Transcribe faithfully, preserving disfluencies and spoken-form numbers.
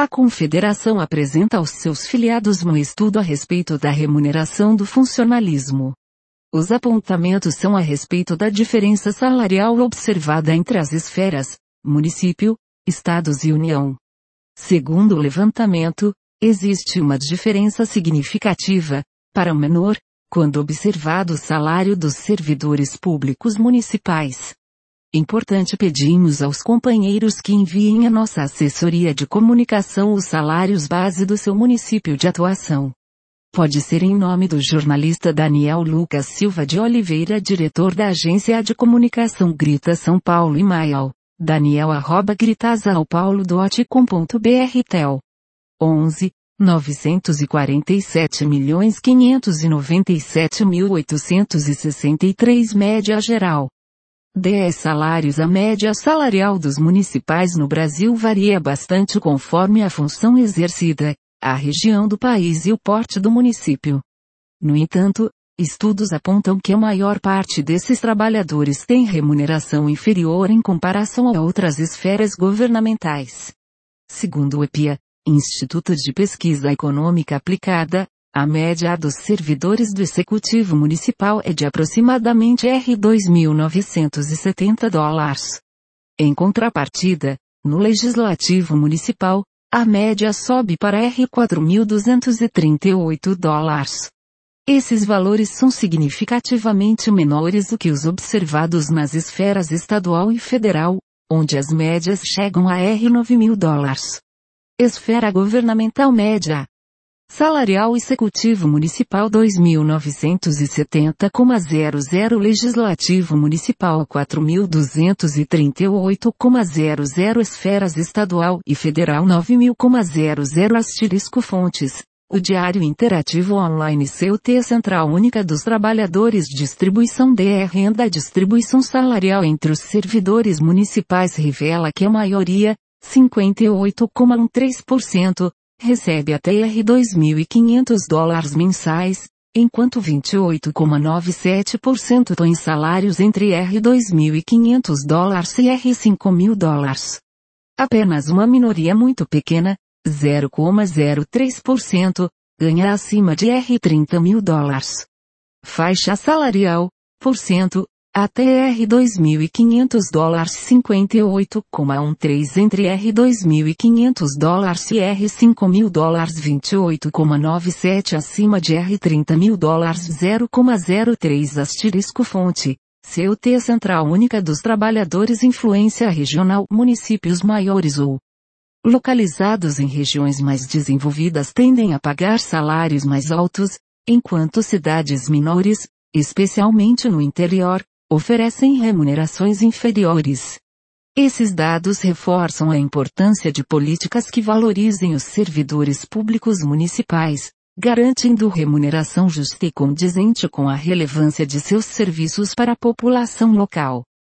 A Confederação apresenta aos seus filiados um estudo a respeito da remuneração do funcionalismo. Os apontamentos são a respeito da diferença salarial observada entre as esferas, município, estados e União. Segundo o levantamento, existe uma diferença significativa, para o menor, quando observado o salário dos servidores públicos municipais. Importante pedimos aos companheiros que enviem à nossa assessoria de comunicação os salários base do seu município de atuação. Pode ser em nome do jornalista Daniel Lucas Silva de Oliveira, diretor da agência de comunicação Grita São Paulo, e-mail daniel arroba gritasaopaulo.com ponto br tel onze, novecentos e quarenta e sete milhões quinhentos e noventa e sete mil oitocentos e sessenta e três média geral. dez salários. A média salarial dos municipais no Brasil varia bastante conforme a função exercida, a região do país e o porte do município. No entanto, estudos apontam que a maior parte desses trabalhadores tem remuneração inferior em comparação a outras esferas governamentais. Segundo o EPIA, Instituto de Pesquisa Econômica Aplicada, a média dos servidores do Executivo Municipal é de aproximadamente dois mil novecentos e setenta dólares. Em contrapartida, no Legislativo Municipal, a média sobe para quatro mil duzentos e trinta e oito dólares. Esses valores são significativamente menores do que os observados nas esferas estadual e federal, onde as médias chegam a nove mil dólares. Esfera governamental média salarial executivo municipal dois mil novecentos e setenta vírgula zero zero, legislativo municipal quatro mil duzentos e trinta e oito vírgula zero zero, esferas estadual e federal nove mil vírgula zero zero. Asterisco fontes: o Diário Interativo Online C U T Central Única dos Trabalhadores, distribuição de renda. A distribuição salarial entre os servidores municipais revela que a maioria, cinquenta e oito vírgula treze por cento, recebe até dois mil e quinhentos dólares mensais, enquanto vinte e oito vírgula noventa e sete por cento tem salários entre dois mil e quinhentos dólares e cinco mil dólares. Apenas uma minoria muito pequena, zero vírgula zero três por cento, ganha acima de trinta mil dólares. Faixa salarial, por cento, até dois mil e quinhentos dólares cinquenta e oito vírgula treze, entre dois mil e quinhentos dólares e cinco mil dólares vinte e oito vírgula noventa e sete, acima de trinta mil dólares zero vírgula zero três. Asterisco fonte: C U T Central Única dos Trabalhadores. Influência regional. Municípios maiores ou localizados em regiões mais desenvolvidas tendem a pagar salários mais altos, enquanto cidades menores, especialmente no interior, oferecem remunerações inferiores. Esses dados reforçam a importância de políticas que valorizem os servidores públicos municipais, garantindo remuneração justa e condizente com a relevância de seus serviços para a população local.